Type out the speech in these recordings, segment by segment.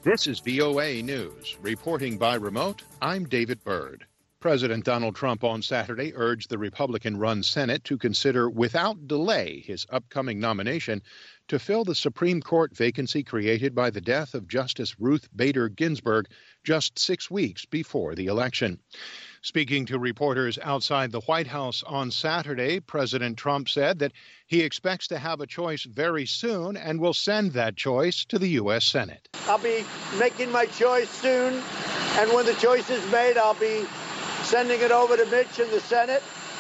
This is VOA News. Reporting by remote, I'm David Byrd. President Donald Trump on Saturday urged the Republican-run Senate to consider without delay his upcoming nomination to fill the Supreme Court vacancy created by the death of Justice Ruth Bader Ginsburg just 6 weeks before the election. Speaking to reporters outside the White House on Saturday, President Trump said that he expects to have a choice very soon and will send that choice to the U.S. Senate. I'll be making my choice soon, and when the choice is made, I'll be sending it over to Mitch in the Senate,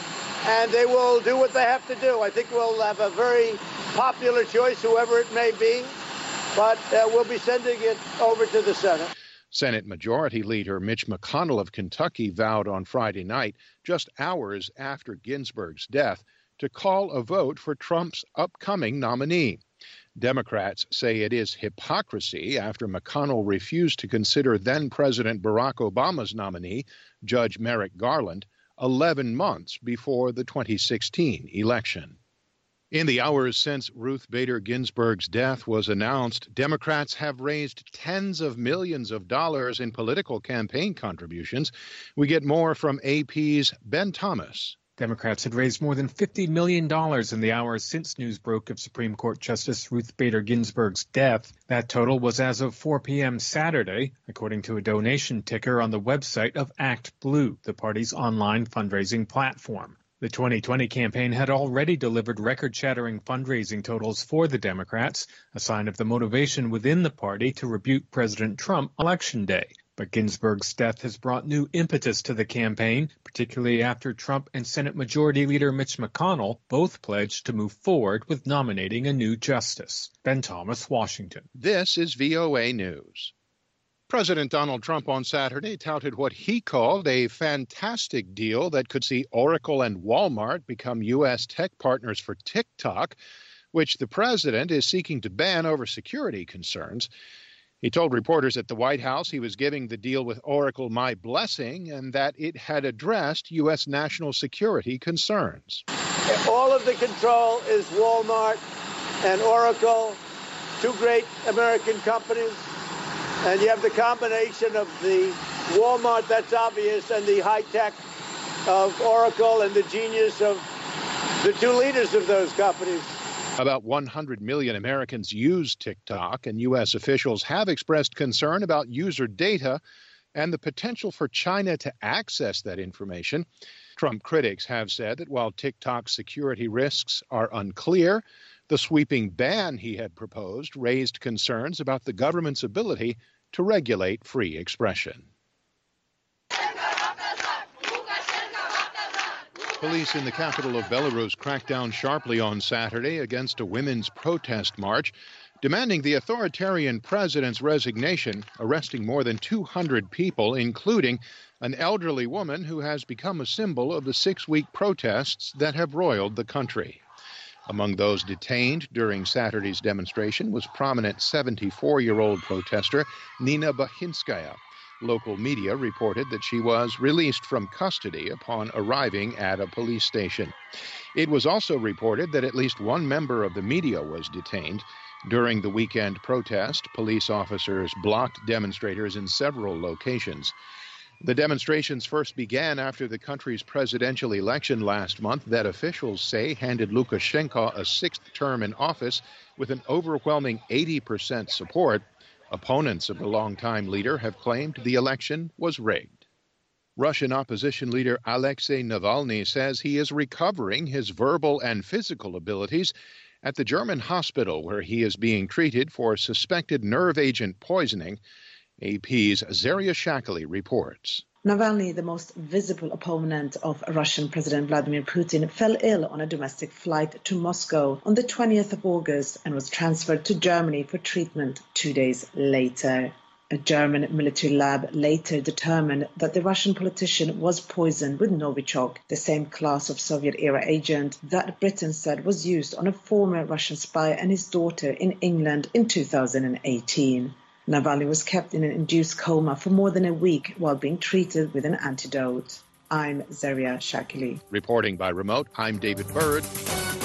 and they will do what they have to do. I think we'll have a very popular choice, whoever it may be, but we'll be sending it over to the Senate. Senate Majority Leader Mitch McConnell of Kentucky vowed on Friday night, just hours after Ginsburg's death, to call a vote for Trump's upcoming nominee. Democrats say it is hypocrisy after McConnell refused to consider then-President Barack Obama's nominee, Judge Merrick Garland, 11 months before the 2016 election. In the hours since Ruth Bader Ginsburg's death was announced, Democrats have raised tens of millions of dollars in political campaign contributions. We get more from AP's Ben Thomas. Democrats had raised more than $50 million in the hours since news broke of Supreme Court Justice Ruth Bader Ginsburg's death. That total was as of 4 p.m. Saturday, according to a donation ticker on the website of Act Blue, the party's online fundraising platform. The 2020 campaign had already delivered record-shattering fundraising totals for the Democrats, a sign of the motivation within the party to rebuke President Trump Election Day. But Ginsburg's death has brought new impetus to the campaign, particularly after Trump and Senate Majority Leader Mitch McConnell both pledged to move forward with nominating a new justice. Ben Thomas, Washington. This is VOA News. President Donald Trump on Saturday touted what he called a fantastic deal that could see Oracle and Walmart become U.S. tech partners for TikTok, which the president is seeking to ban over security concerns. He told reporters at the White House he was giving the deal with Oracle my blessing and that it had addressed U.S. national security concerns. All of the control is Walmart and Oracle, two great American companies. And you have the combination of the Walmart, that's obvious, and the high tech of Oracle and the genius of the two leaders of those companies. About 100 million Americans use TikTok, and U.S. officials have expressed concern about user data and the potential for China to access that information. Trump critics have said that while TikTok's security risks are unclear, the sweeping ban he had proposed raised concerns about the government's ability to regulate free expression. Police in the capital of Belarus cracked down sharply on Saturday against a women's protest march, demanding the authoritarian president's resignation, arresting more than 200 people, including an elderly woman who has become a symbol of the 6-week protests that have roiled the country. Among those detained during Saturday's demonstration was prominent 74-year-old protester Nina Bahinskaya. Local media reported that she was released from custody upon arriving at a police station. It was also reported that at least one member of the media was detained. During the weekend protest, police officers blocked demonstrators in several locations. The demonstrations first began after the country's presidential election last month that officials say handed Lukashenko a sixth term in office with an overwhelming 80% support. Opponents of the longtime leader have claimed the election was rigged. Russian opposition leader Alexei Navalny says he is recovering his verbal and physical abilities at the German hospital where he is being treated for suspected nerve agent poisoning. AP's Zaria Shakali reports. Navalny, the most visible opponent of Russian President Vladimir Putin, fell ill on a domestic flight to Moscow on the 20th of August and was transferred to Germany for treatment 2 days later. A German military lab later determined that the Russian politician was poisoned with Novichok, the same class of Soviet-era agent that Britain said was used on a former Russian spy and his daughter in England in 2018. Navalny was kept in an induced coma for more than a week while being treated with an antidote. I'm Zaria Shakili. Reporting by remote, I'm David Byrd.